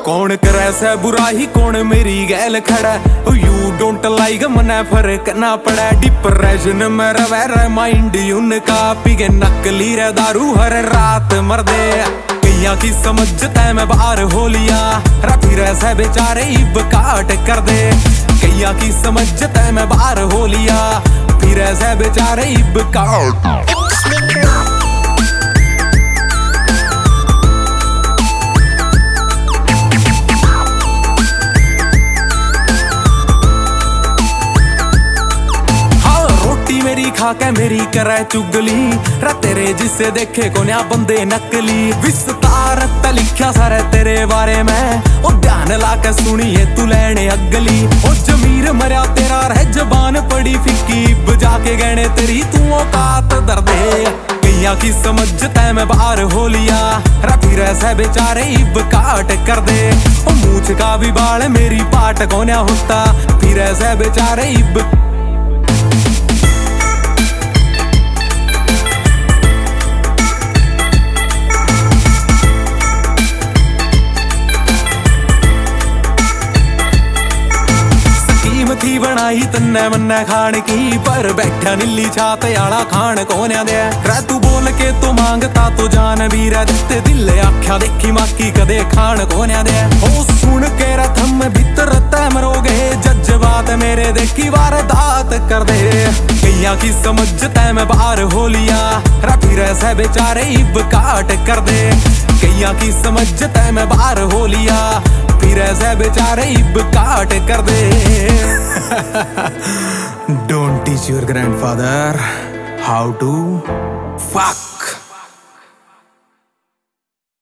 कौन करे से बुराई कौन मेरी गैल खड़ा यू डोंट लाइक मने फर्क ना पड़ा डिप्रेशन में रवे माइंड उनका पिगे नकली रे दारू हर रात मरदे कैया की समझता मैं बाहर हो लिया फिर ऐसे बेचारे इब काट कर दे कैया की समझता मैं बाहर हो लिया फिर ऐसे बेचारे इब काट मेरी खा के मेरी करे चुगली रा तेरे जिसे देखे कोन्या बंदे नकली विस्तार लिखा सारे तेरे बारे में ओ ध्यान ला के सुनिए तू लेने अगली ओ जमीर मरिया तेरा रह जबान पड़ी फिक्की बजा के गहने तेरी तू औकात दर्दे कैया की समझता मैं बाहर हो लिया रा फिर ऐसे बेचारे इब काट कर दे ओ मूछ का भी बाल मेरी पाट कोन्या होता फिर ऐसे बेचारे इब थी बनाई तन्ने मन्ने खान की पर बैठा नीली छात आला खान कोन्या दे रै तू बोल के तो मांगता तो जान भी रै दिते दिल आख्या देखी माकी कदे खान कोन्या दे ओ सुन के रथम भीतर तै मरोगे जज्बात मेरे देखी वारदात कर दे कैया की समझता मैं बाहर हो लिया रा फिर ऐसे बेचारे इब काट कर दे कैया की समझता मैं बाहर हो लिया फिर ऐसे बेचारे इब काट कर दे Don't teach your grandfather how to fuck.